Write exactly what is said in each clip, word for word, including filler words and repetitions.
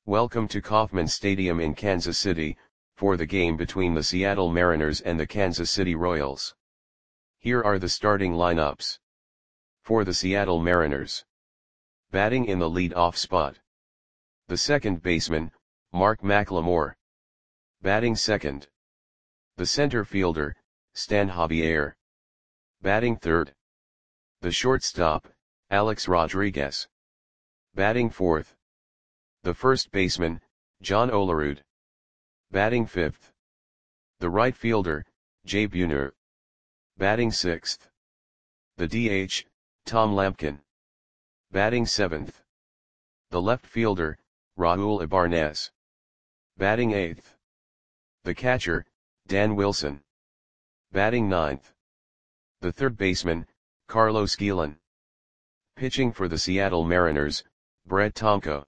Welcome to Kauffman Stadium in Kansas City, for the game between the Seattle Mariners and the Kansas City Royals. Here are the starting lineups. For the Seattle Mariners. Batting in the lead-off spot. The second baseman, Mark McLemore. Batting second. The center fielder, Stan Javier. Batting third. The shortstop, Alex Rodriguez. Batting fourth. The first baseman, John Olerud. Batting fifth. The right fielder, Jay Buhner. Batting sixth. The D H, Tom Lampkin. Batting seventh. The left fielder, Raul Ibanez. Batting eighth. The catcher, Dan Wilson. Batting ninth. The third baseman, Carlos Guillen. Pitching for the Seattle Mariners, Brett Tomko.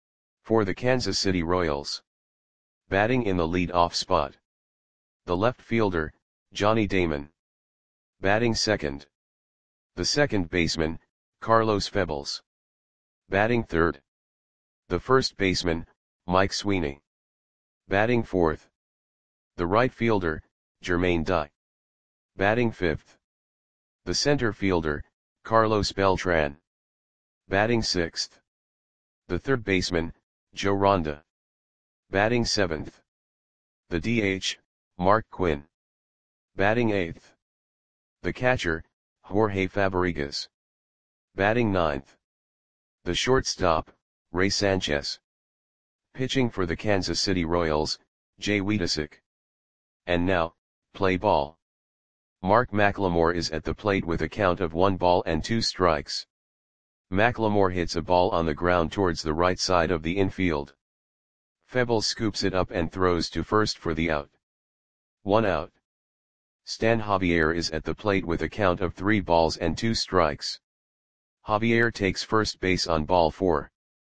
For the Kansas City Royals. Batting in the lead-off spot. The left fielder, Johnny Damon. Batting second. The second baseman, Carlos Febles. Batting third. The first baseman, Mike Sweeney. Batting fourth. The right fielder, Jermaine Dye. Batting fifth. The center fielder, Carlos Beltran. Batting sixth. The third baseman, Joe Ronda. Batting seventh. The D H, Mark Quinn. Batting eighth. The catcher, Jorge Fabregas. Batting ninth. The shortstop, Ray Sanchez. Pitching for the Kansas City Royals, Jay Weedisick. And now, play ball. Mark McLemore is at the plate with a count of one ball and two strikes. McLemore hits a ball on the ground towards the right side of the infield. Febles scoops it up and throws to first for the out. One out. Stan Javier is at the plate with a count of three balls and two strikes. Javier takes first base on ball four.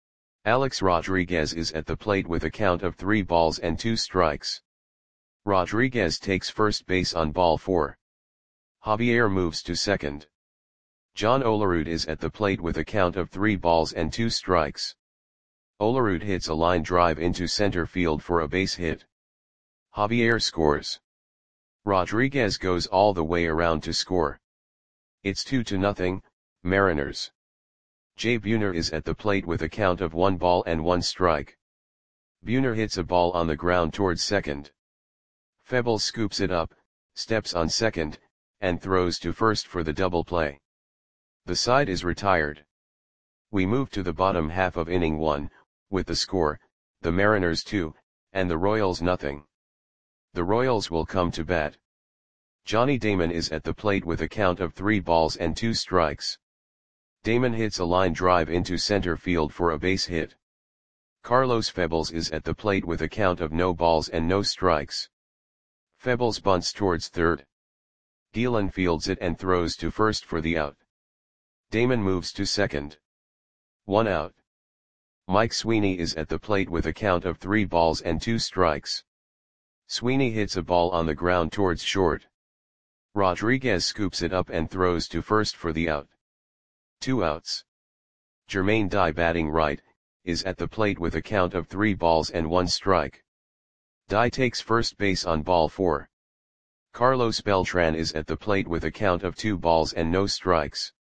Alex Rodriguez is at the plate with a count of three balls and two strikes. Rodriguez takes first base on ball four. Javier moves to second. John Olerud is at the plate with a count of three balls and two strikes. Olerud hits a line drive into center field for a base hit. Javier scores. Rodriguez goes all the way around to score. It's two to nothing, Mariners. Jay Buhner is at the plate with a count of one ball and one strike. Buhner hits a ball on the ground towards second. Febles scoops it up, steps on second, and throws to first for the double play. The side is retired. We move to the bottom half of inning one, with the score, the Mariners two, and the Royals nothing. The Royals will come to bat. Johnny Damon is at the plate with a count of three balls and two strikes. Damon hits a line drive into center field for a base hit. Carlos Febles is at the plate with a count of no balls and no strikes. Febles bunts towards third. Guillen fields it and throws to first for the out. Damon moves to second. One out. Mike Sweeney is at the plate with a count of three balls and two strikes. Sweeney hits a ball on the ground towards short. Rodriguez scoops it up and throws to first for the out. Two outs. Jermaine Dye, batting right, is at the plate with a count of three balls and one strike. Dye takes first base on ball four. Carlos Beltran is at the plate with a count of two balls and no strikes.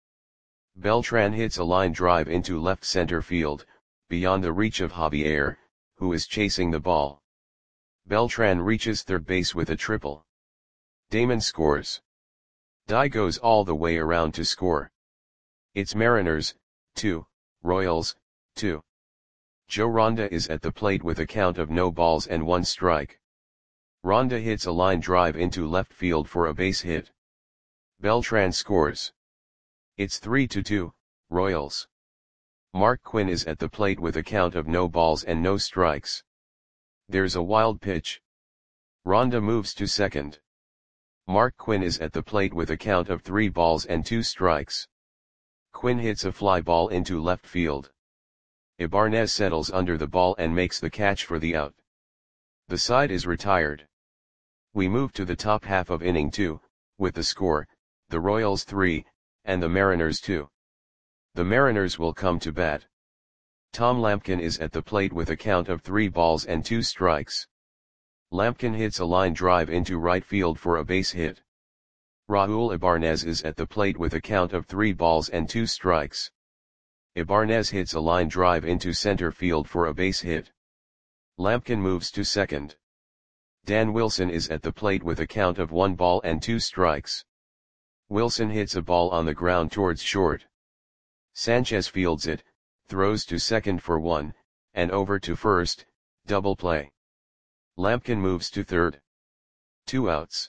Beltran hits a line drive into left center field, beyond the reach of Javier, who is chasing the ball. Beltran reaches third base with a triple. Damon scores. Dye goes all the way around to score. It's Mariners, two, Royals, two. Joe Ronda is at the plate with a count of no balls and one strike. Ronda hits a line drive into left field for a base hit. Beltran scores. It's three to two, Royals. Mark Quinn is at the plate with a count of no balls and no strikes. There's a wild pitch. Ronda moves to second. Mark Quinn is at the plate with a count of three balls and two strikes. Quinn hits a fly ball into left field. Ibanez settles under the ball and makes the catch for the out. The side is retired. We move to the top half of inning two, with the score, the Royals three, and the Mariners two. The Mariners will come to bat. Tom Lampkin is at the plate with a count of three balls and two strikes. Lampkin hits a line drive into right field for a base hit. Raul Ibarnez is at the plate with a count of three balls and two strikes. Ibarnez hits a line drive into center field for a base hit. Lampkin moves to second. Dan Wilson is at the plate with a count of one ball and two strikes. Wilson hits a ball on the ground towards short. Sanchez fields it, throws to second for one, and over to first, double play. Lampkin moves to third. Two outs.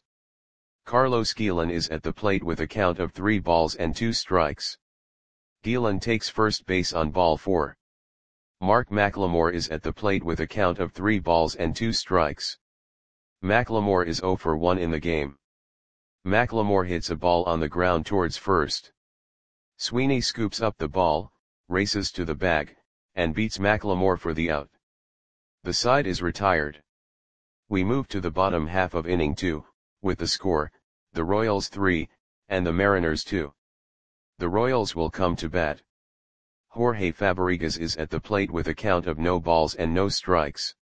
Carlos Guillen is at the plate with a count of three balls and two strikes. Guillen takes first base on ball four. Mark McLemore is at the plate with a count of three balls and two strikes. McLemore is zero for one in the game. McLemore hits a ball on the ground towards first. Sweeney scoops up the ball, races to the bag, and beats McLemore for the out. The side is retired. We move to the bottom half of inning two, with the score, the Royals three, and the Mariners two. The Royals will come to bat. Jorge Fabregas is at the plate with a count of no balls and no strikes.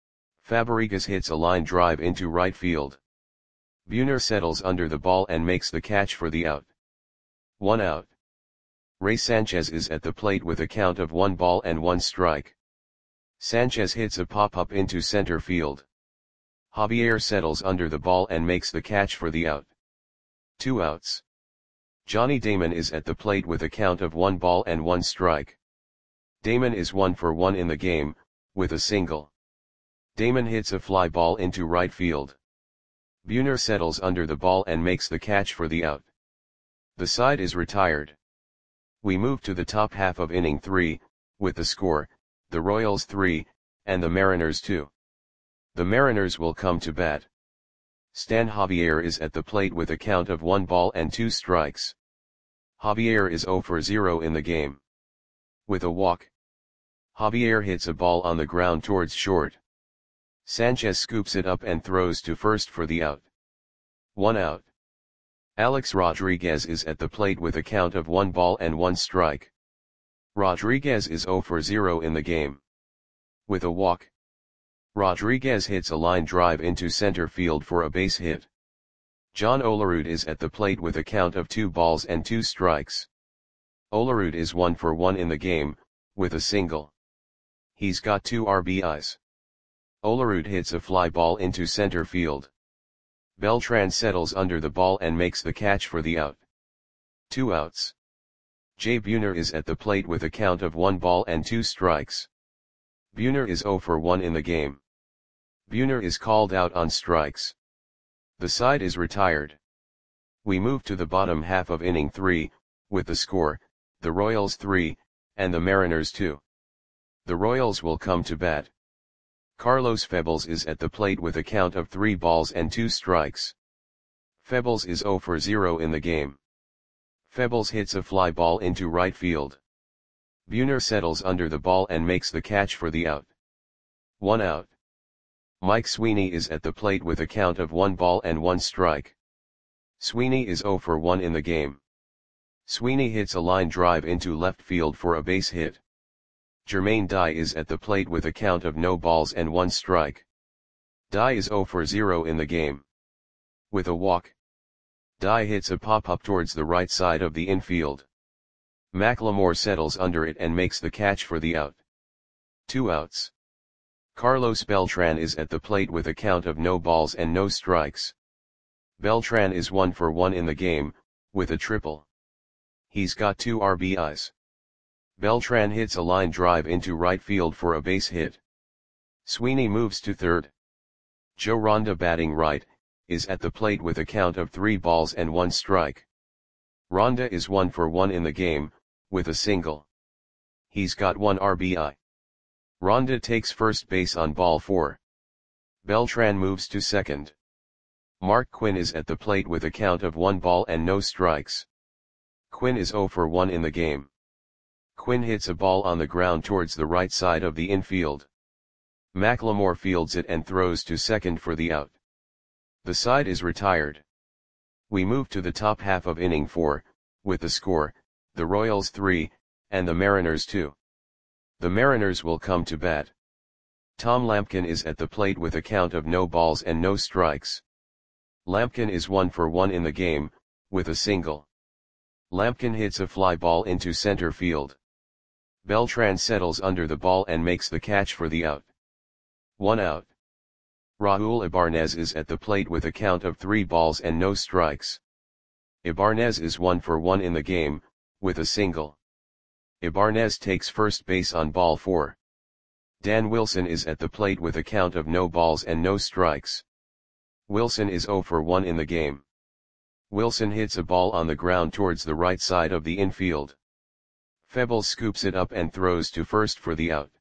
Fabregas hits a line drive into right field. Buhner settles under the ball and makes the catch for the out. One out. Ray Sanchez is at the plate with a count of one ball and one strike. Sanchez hits a pop-up into center field. Javier settles under the ball and makes the catch for the out. Two outs. Johnny Damon is at the plate with a count of one ball and one strike. Damon is one for one in the game, with a single. Damon hits a fly ball into right field. Buhner settles under the ball and makes the catch for the out. The side is retired. We move to the top half of inning three, with the score, the Royals three, and the Mariners two. The Mariners will come to bat. Stan Javier is at the plate with a count of one ball and two strikes. Javier is zero for zero in the game. With a walk. Javier hits a ball on the ground towards short. Sanchez scoops it up and throws to first for the out. One out. Alex Rodriguez is at the plate with a count of one ball and one strike. Rodriguez is zero for zero in the game. With a walk. Rodriguez hits a line drive into center field for a base hit. John Olerud is at the plate with a count of two balls and two strikes. Olerud is one for one in the game, with a single. He's got two R B Is. Olerud hits a fly ball into center field. Beltran settles under the ball and makes the catch for the out. Two outs. Jay Buhner is at the plate with a count of one ball and two strikes. Buhner is zero for one in the game. Buhner is called out on strikes. The side is retired. We move to the bottom half of inning three, with the score, the Royals three, and the Mariners two. The Royals will come to bat. Carlos Febles is at the plate with a count of three balls and two strikes. Febles is zero for zero in the game. Febles hits a fly ball into right field. Buhner settles under the ball and makes the catch for the out. One out. Mike Sweeney is at the plate with a count of one ball and one strike. Sweeney is zero for one in the game. Sweeney hits a line drive into left field for a base hit. Jermaine Dye is at the plate with a count of no balls and one strike. Dye is zero for zero in the game. With a walk. Dye hits a pop-up towards the right side of the infield. McLemore settles under it and makes the catch for the out. Two outs. Carlos Beltran is at the plate with a count of no balls and no strikes. Beltran is one for one in the game, with a triple. He's got two R B Is. Beltran hits a line drive into right field for a base hit. Sweeney moves to third. Joe Ronda, batting right, is at the plate with a count of three balls and one strike. Ronda is one for one in the game, with a single. He's got one R B I. Ronda takes first base on ball four. Beltran moves to second. Mark Quinn is at the plate with a count of one ball and no strikes. Quinn is zero for one in the game. Quinn hits a ball on the ground towards the right side of the infield. McLemore fields it and throws to second for the out. The side is retired. We move to the top half of inning four, with the score, the Royals three, and the Mariners two. The Mariners will come to bat. Tom Lampkin is at the plate with a count of no balls and no strikes. Lampkin is one for one in the game, with a single. Lampkin hits a fly ball into center field. Beltran settles under the ball and makes the catch for the out. One out. Raul Ibanez is at the plate with a count of three balls and no strikes. Ibanez is one for one in the game, with a single. Ibanez takes first base on ball four. Dan Wilson is at the plate with a count of no balls and no strikes. Wilson is zero for one in the game. Wilson hits a ball on the ground towards the right side of the infield. Febles scoops it up and throws to first for the out.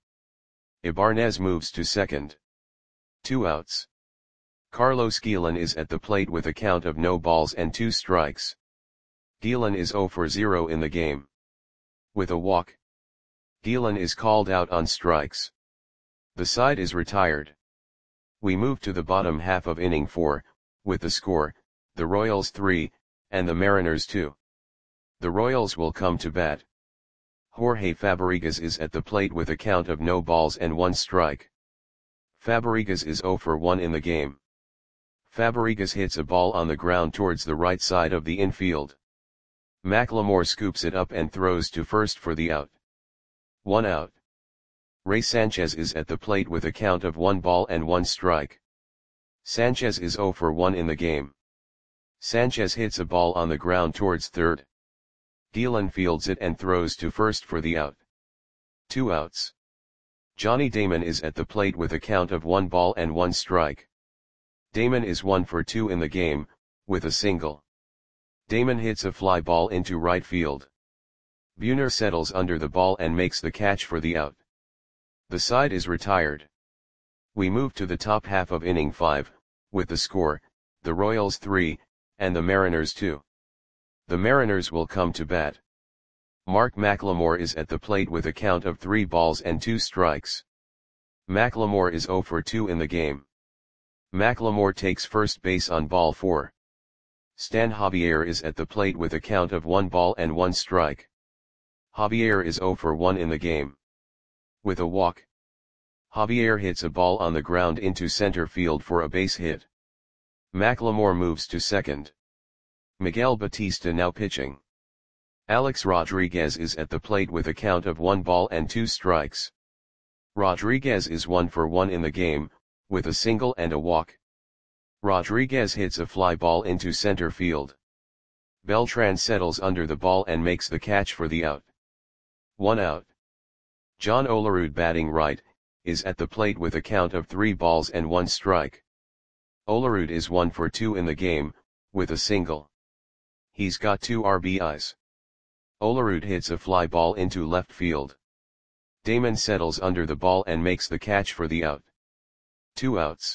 Ibanez moves to second. Two outs. Carlos Guillen is at the plate with a count of no balls and two strikes. Guillen is zero for zero in the game. With a walk, Guillen is called out on strikes. The side is retired. We move to the bottom half of inning four, with the score, the Royals three, and the Mariners two. The Royals will come to bat. Jorge Fabregas is at the plate with a count of no balls and one strike. Fabregas is zero for one in the game. Fabregas hits a ball on the ground towards the right side of the infield. McLemore scoops it up and throws to first for the out. One out. Ray Sanchez is at the plate with a count of one ball and one strike. Sanchez is zero for one in the game. Sanchez hits a ball on the ground towards third. Guillen fields it and throws to first for the out. Two outs. Johnny Damon is at the plate with a count of one ball and one strike. Damon is one for two in the game, with a single. Damon hits a fly ball into right field. Buhner settles under the ball and makes the catch for the out. The side is retired. We move to the top half of inning five, with the score, the Royals three, and the Mariners two. The Mariners will come to bat. Mark McLemore is at the plate with a count of three balls and two strikes. McLemore is zero for two in the game. McLemore takes first base on ball four. Stan Javier is at the plate with a count of one ball and one strike. Javier is zero for one in the game. With a walk, Javier hits a ball on the ground into center field for a base hit. McLemore moves to second. Miguel Batista now pitching. Alex Rodriguez is at the plate with a count of one ball and two strikes. Rodriguez is one for one in the game, with a single and a walk. Rodriguez hits a fly ball into center field. Beltran settles under the ball and makes the catch for the out. One out. John Olerud, batting right, is at the plate with a count of three balls and one strike. Olerud is one for two in the game, with a single. He's got two R B Is. Olerud hits a fly ball into left field. Damon settles under the ball and makes the catch for the out. Two outs.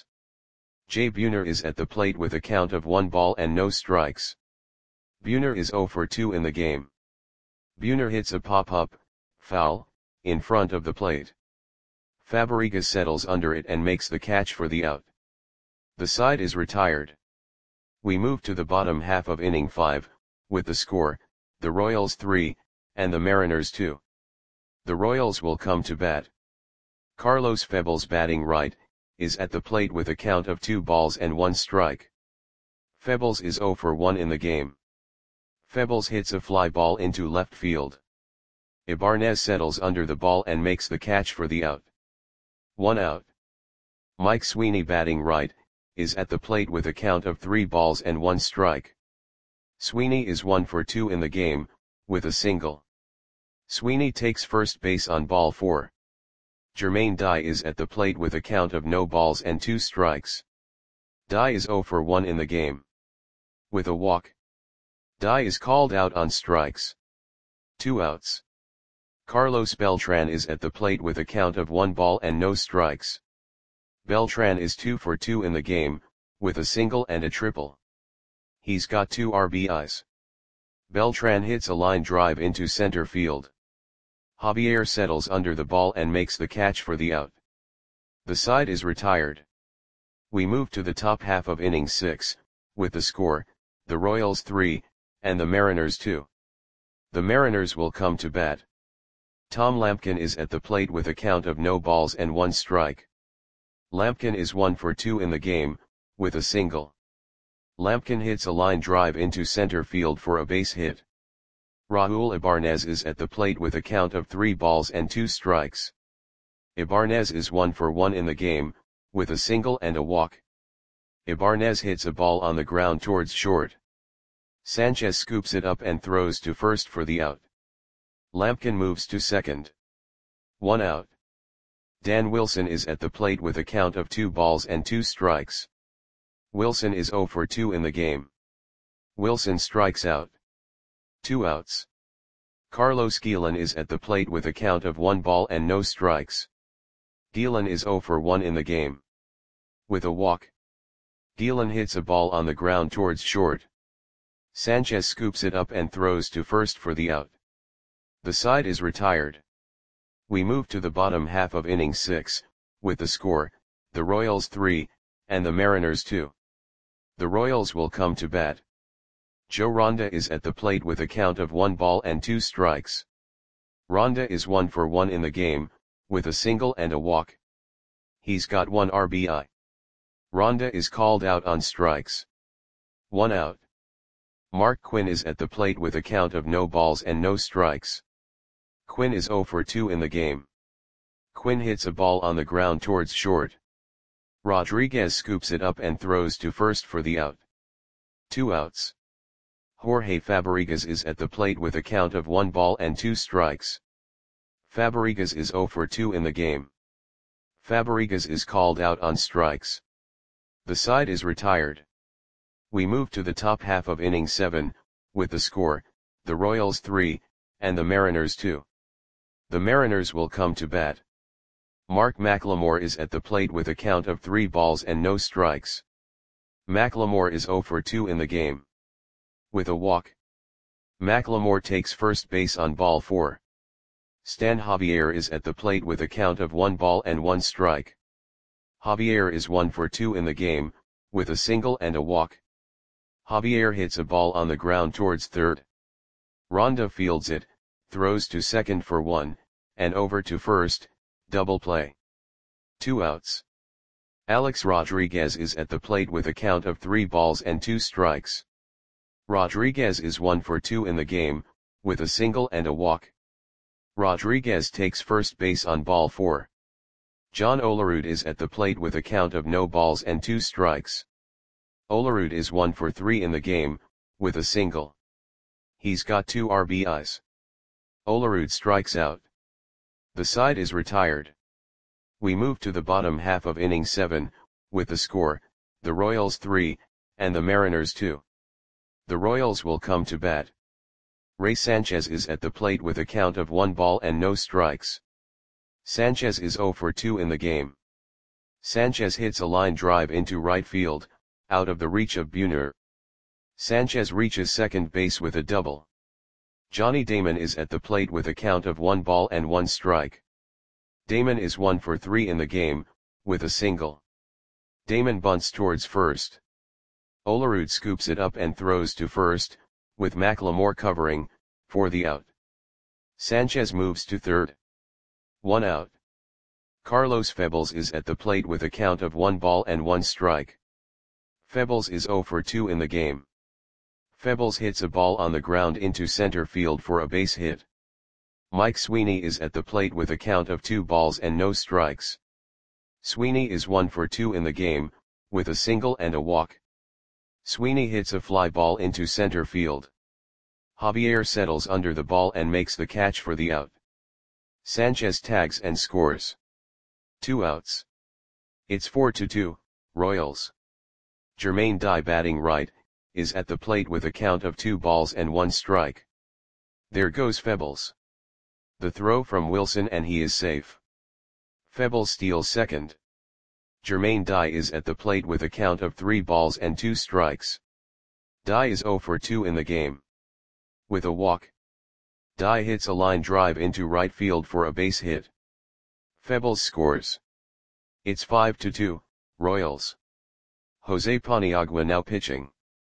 Jay Buhner is at the plate with a count of one ball and no strikes. Buhner is zero for two in the game. Buhner hits a pop-up, foul, in front of the plate. Fabregas settles under it and makes the catch for the out. The side is retired. We move to the bottom half of inning five, with the score, the Royals three, and the Mariners two. The Royals will come to bat. Carlos Febles, batting right, is at the plate with a count of two balls and one strike. Febles is zero for one in the game. Febles hits a fly ball into left field. Ibanez settles under the ball and makes the catch for the out. One out. Mike Sweeney, batting right, is at the plate with a count of three balls and one strike. Sweeney is one for two in the game, with a single. Sweeney takes first base on ball four. Jermaine Dye is at the plate with a count of no balls and two strikes. Dye is zero for one in the game. With a walk, Dye is called out on strikes. Two outs. Carlos Beltran is at the plate with a count of one ball and no strikes. Beltran is two for two in the game, with a single and a triple. He's got two R B Is. Beltran hits a line drive into center field. Javier settles under the ball and makes the catch for the out. The side is retired. We move to the top half of inning six, with the score, the Royals three, and the Mariners two. The Mariners will come to bat. Tom Lampkin is at the plate with a count of no balls and one strike. Lampkin is one for two in the game, with a single. Lampkin hits a line drive into center field for a base hit. Raul Ibanez is at the plate with a count of three balls and two strikes. Ibanez is one for one in the game, with a single and a walk. Ibanez hits a ball on the ground towards short. Sanchez scoops it up and throws to first for the out. Lampkin moves to second. One out. Dan Wilson is at the plate with a count of two balls and two strikes. Wilson is zero for two in the game. Wilson strikes out. Two outs. Carlos Guillen is at the plate with a count of one ball and no strikes. Guillen is zero for one in the game. With a walk. Guillen hits a ball on the ground towards short. Sanchez scoops it up and throws to first for the out. The side is retired. We move to the bottom half of inning six, with the score, the Royals three, and the Mariners two. The Royals will come to bat. Joe Ronda is at the plate with a count of one ball and two strikes. Ronda is one for one in the game, with a single and a walk. He's got one R B I. Ronda is called out on strikes. One out. Mark Quinn is at the plate with a count of no balls and no strikes. Quinn is zero for two in the game. Quinn hits a ball on the ground towards short. Rodriguez scoops it up and throws to first for the out. Two outs. Jorge Fabregas is at the plate with a count of one ball and two strikes. Fabregas is zero for two in the game. Fabregas is called out on strikes. The side is retired. We move to the top half of inning seven, with the score, the Royals three, and the Mariners two. The Mariners will come to bat. Mark McLemore is at the plate with a count of three balls and no strikes. McLemore is zero for two in the game. With a walk. McLemore takes first base on ball four. Stan Javier is at the plate with a count of one ball and one strike. Javier is one for two in the game, with a single and a walk. Javier hits a ball on the ground towards third. Ronda fields it, throws to second for one, and over to first, double play. Two outs. Alex Rodriguez is at the plate with a count of three balls and two strikes. Rodriguez is one for two in the game, with a single and a walk. Rodriguez takes first base on ball four. John Olerud is at the plate with a count of no balls and two strikes. Olerud is one for three in the game, with a single. He's got two R B Is. Olerud strikes out. The side is retired. We move to the bottom half of inning seven, with the score, the Royals three, and the Mariners two. The Royals will come to bat. Ray Sanchez is at the plate with a count of one ball and no strikes. Sanchez is zero for two in the game. Sanchez hits a line drive into right field, out of the reach of Buhner. Sanchez reaches second base with a double. Johnny Damon is at the plate with a count of one ball and one strike. Damon is one for three in the game, with a single. Damon bunts towards first. Olerud scoops it up and throws to first, with McLemore covering, for the out. Sanchez moves to third. One out. Carlos Febles is at the plate with a count of one ball and one strike. Febles is zero for two in the game. Febles hits a ball on the ground into center field for a base hit. Mike Sweeney is at the plate with a count of two balls and no strikes. Sweeney is one for two in the game, with a single and a walk. Sweeney hits a fly ball into center field. Javier settles under the ball and makes the catch for the out. Sanchez tags and scores. Two outs. It's four to two, Royals. Jermaine Dye, batting right, is at the plate with a count of two balls and one strike. There goes Febles. The throw from Wilson and he is safe. Febles steals second. Jermaine Dye is at the plate with a count of three balls and two strikes. Dye is zero for two in the game. With a walk. Dye hits a line drive into right field for a base hit. Febles scores. It's five to two, Royals. Jose Paniagua now pitching.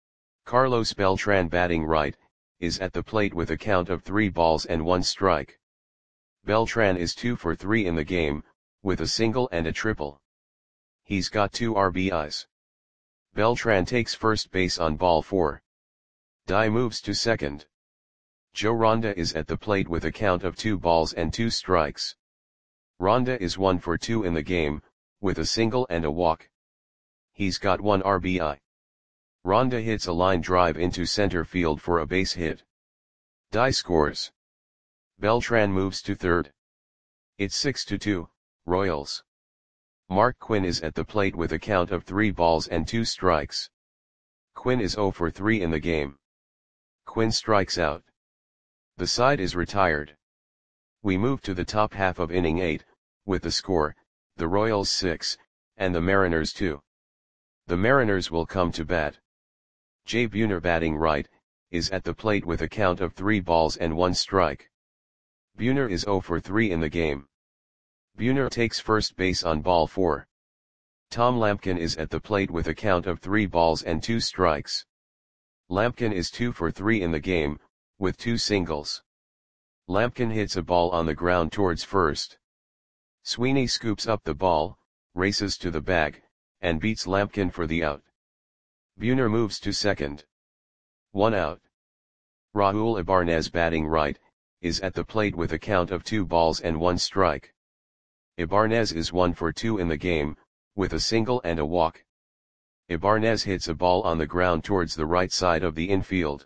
Carlos Beltran, batting right, is at the plate with a count of three balls and one strike. Beltran is two for three in the game, with a single and a triple. He's got two R B Is. Beltran takes first base on ball four. Dye moves to second. Joe Ronda is at the plate with a count of two balls and two strikes. Ronda is one for two in the game, with a single and a walk. He's got one R B I. Ronda hits a line drive into center field for a base hit. Dye scores. Beltran moves to third. It's six to two, Royals. Mark Quinn is at the plate with a count of three balls and two strikes. Quinn is zero for three in the game. Quinn strikes out. The side is retired. We move to the top half of inning eight, with the score, the Royals six, and the Mariners two. The Mariners will come to bat. Jay Buhner, batting right, is at the plate with a count of three balls and one strike. Buhner is zero for three in the game. Buhner takes first base on ball four. Tom Lampkin is at the plate with a count of three balls and two strikes. Lampkin is two for three in the game, with two singles. Lampkin hits a ball on the ground towards first. Sweeney scoops up the ball, races to the bag, and beats Lampkin for the out. Buhner moves to second. One out. Raul Ibanez, batting right, is at the plate with a count of two balls and one strike. Ibanez is one for two in the game, with a single and a walk. Ibanez hits a ball on the ground towards the right side of the infield.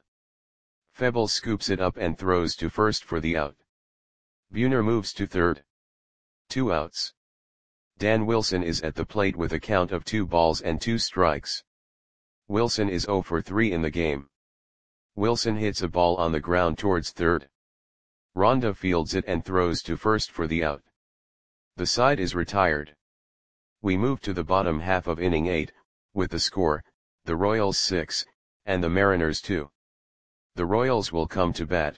Febles scoops it up and throws to first for the out. Buhner moves to third. Two outs. Dan Wilson is at the plate with a count of two balls and two strikes. Wilson is zero for three in the game. Wilson hits a ball on the ground towards third. Ronda fields it and throws to first for the out. The side is retired. We move to the bottom half of inning eight, with the score, the Royals six, and the Mariners two. The Royals will come to bat.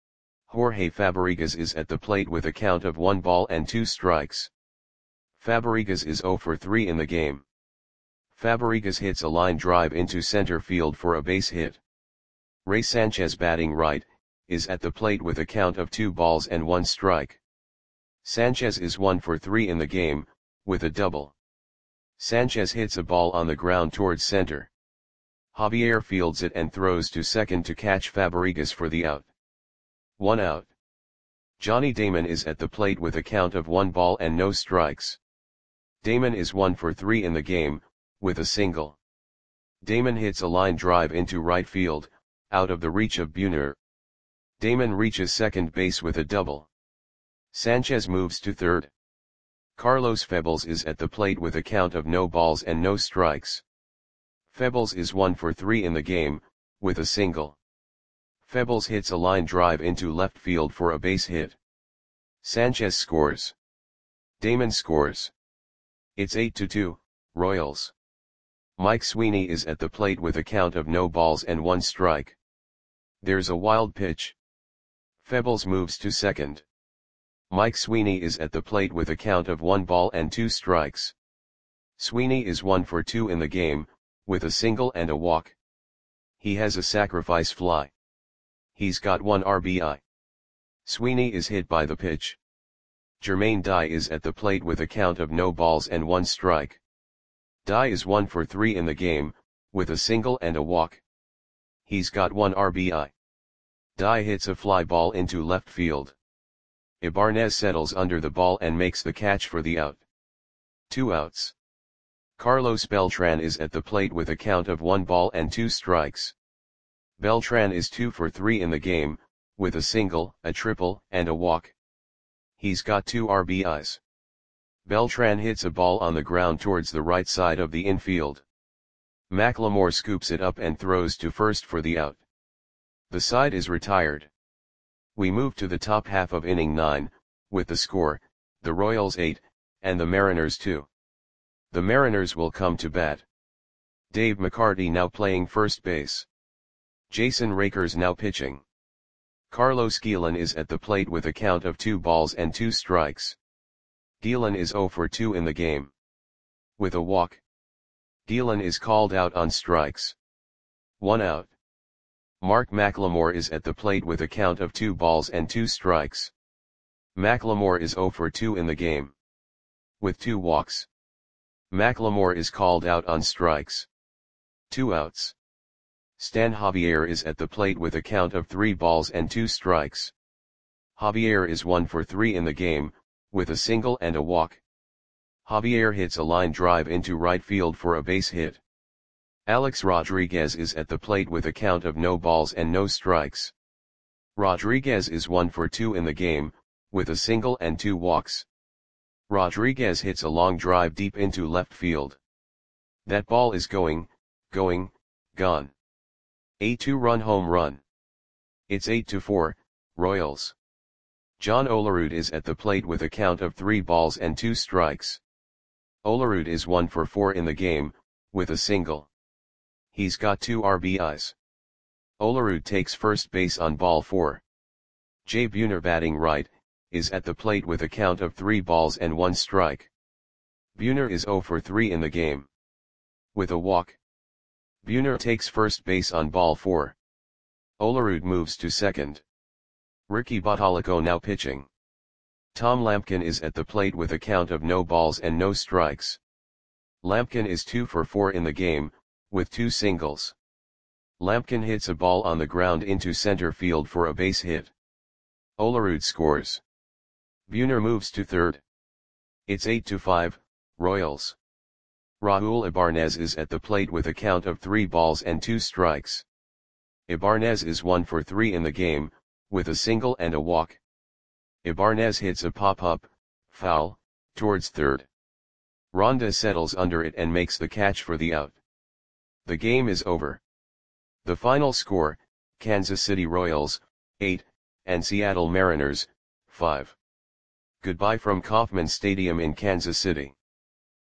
Jorge Fabregas is at the plate with a count of one ball and two strikes. Fabregas is zero for three in the game. Fabregas hits a line drive into center field for a base hit. Ray Sanchez, batting right, is at the plate with a count of two balls and one strike. Sanchez is one for three in the game, with a double. Sanchez hits a ball on the ground towards center. Javier fields it and throws to second to catch Fabregas for the out. One out. Johnny Damon is at the plate with a count of one ball and no strikes. Damon is one for three in the game, with a single. Damon hits a line drive into right field, out of the reach of Buhner. Damon reaches second base with a double. Sanchez moves to third. Carlos Febles is at the plate with a count of no balls and no strikes. Febles is one for three in the game, with a single. Febles hits a line drive into left field for a base hit. Sanchez scores. Damon scores. It's eight to two, Royals. Mike Sweeney is at the plate with a count of no balls and one strike. There's a wild pitch. Febles moves to second. Mike Sweeney is at the plate with a count of one ball and two strikes. Sweeney is one for two in the game, with a single and a walk. He has a sacrifice fly. He's got one R B I. Sweeney is hit by the pitch. Jermaine Dye is at the plate with a count of no balls and one strike. Dye is one for three in the game, with a single and a walk. He's got one R B I. Dye hits a fly ball into left field. Ibanez settles under the ball and makes the catch for the out. Two outs. Carlos Beltran is at the plate with a count of one ball and two strikes. Beltran is two for three in the game, with a single, a triple, and a walk. He's got two R B Is. Beltran hits a ball on the ground towards the right side of the infield. McLemore scoops it up and throws to first for the out. The side is retired. We move to the top half of inning nine, with the score, the Royals eight, and the Mariners two. The Mariners will come to bat. Dave McCarty now playing first base. Jason Rakers now pitching. Carlos Guillen is at the plate with a count of two balls and two strikes. Guillen is zero for two in the game. With a walk. Guillen is called out on strikes. One out. Mark McLemore is at the plate with a count of two balls and two strikes. McLemore is zero for two in the game. With two walks. McLemore is called out on strikes. Two outs. Stan Javier is at the plate with a count of three balls and two strikes. Javier is one for three in the game, with a single and a walk. Javier hits a line drive into right field for a base hit. Alex Rodriguez is at the plate with a count of no balls and no strikes. Rodriguez is one for two in the game, with a single and two walks. Rodriguez hits a long drive deep into left field. That ball is going, going, gone. A two-run home run. It's eight to four, Royals. John Olerud is at the plate with a count of three balls and two strikes. Olerud is one for four in the game, with a single. He's got two R B Is. Olerud takes first base on ball four. Jay Buhner, batting right, is at the plate with a count of three balls and one strike. Buhner is zero for three in the game. With a walk. Buhner takes first base on ball four. Olerud moves to second. Ricky Bottalico now pitching. Tom Lampkin is at the plate with a count of no balls and no strikes. Lampkin is two for four in the game, with two singles. Lampkin hits a ball on the ground into center field for a base hit. Olerud scores. Buhner moves to third. It's eight to five, Royals. Raul Ibanez is at the plate with a count of three balls and two strikes. Ibanez is one for three in the game, with a single and a walk. Ibanez hits a pop-up, foul, towards third. Ronda settles under it and makes the catch for the out. The game is over. The final score, Kansas City Royals, eight, and Seattle Mariners, five. Goodbye from Kauffman Stadium in Kansas City.